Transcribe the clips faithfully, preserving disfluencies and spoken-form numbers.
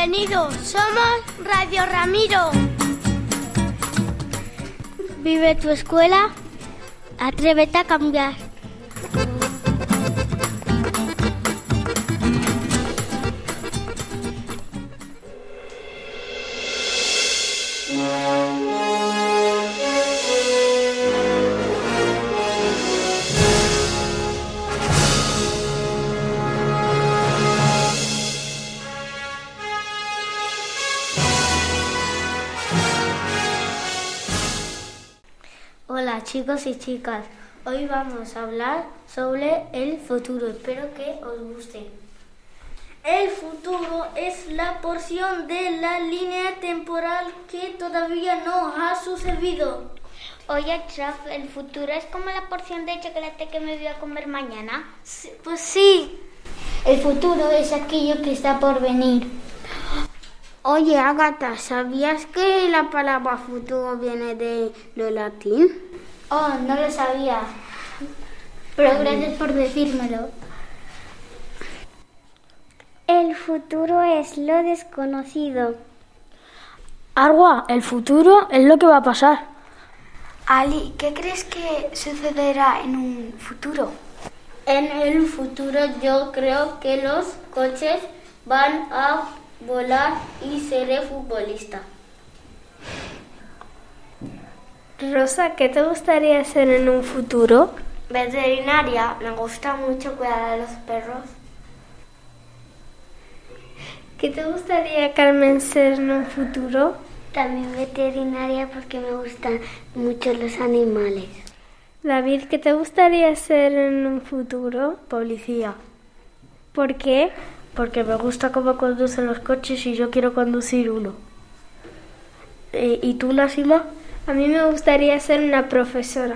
Bienvenidos, somos Radio Ramiro. Vive tu escuela, atrévete a cambiar. Hola chicos y chicas, hoy vamos a hablar sobre el futuro, espero que os guste. El futuro es la porción de la línea temporal que todavía no ha sucedido. Oye, Traf, ¿el futuro es como la porción de chocolate que me voy a comer mañana? Sí, pues sí. El futuro es aquello que está por venir. Oye, Ágata, ¿sabías que la palabra futuro viene de lo latín? Oh, no lo sabía. Pero gracias por decírmelo. El futuro es lo desconocido. Arwa, el futuro es lo que va a pasar. Ali, ¿qué crees que sucederá en un futuro? En el futuro yo creo que los coches van a volar y seré futbolista. Rosa, ¿qué te gustaría ser en un futuro? Veterinaria, me gusta mucho cuidar a los perros. ¿Qué te gustaría, Carmen, ser en un futuro? También veterinaria porque me gustan mucho los animales. David, ¿qué te gustaría ser en un futuro? Policía. ¿Por qué? Porque me gusta cómo conducen los coches y yo quiero conducir uno. ¿Y, y tú, Nasima? A mí me gustaría ser una profesora.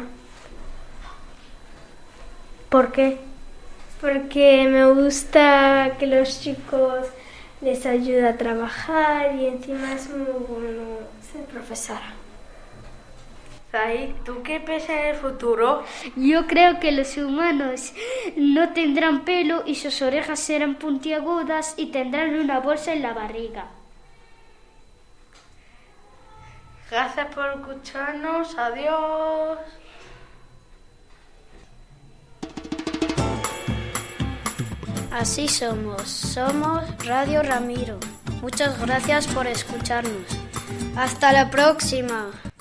¿Por qué? Porque me gusta que los chicos les ayude a trabajar y encima es muy bueno ser profesora. Zahid, ¿tú qué piensas en el futuro? Yo creo que los humanos no tendrán pelo y sus orejas serán puntiagudas y tendrán una bolsa en la barriga. Gracias por escucharnos. Adiós. Así somos, somos Radio Ramiro. Muchas gracias por escucharnos. Hasta la próxima.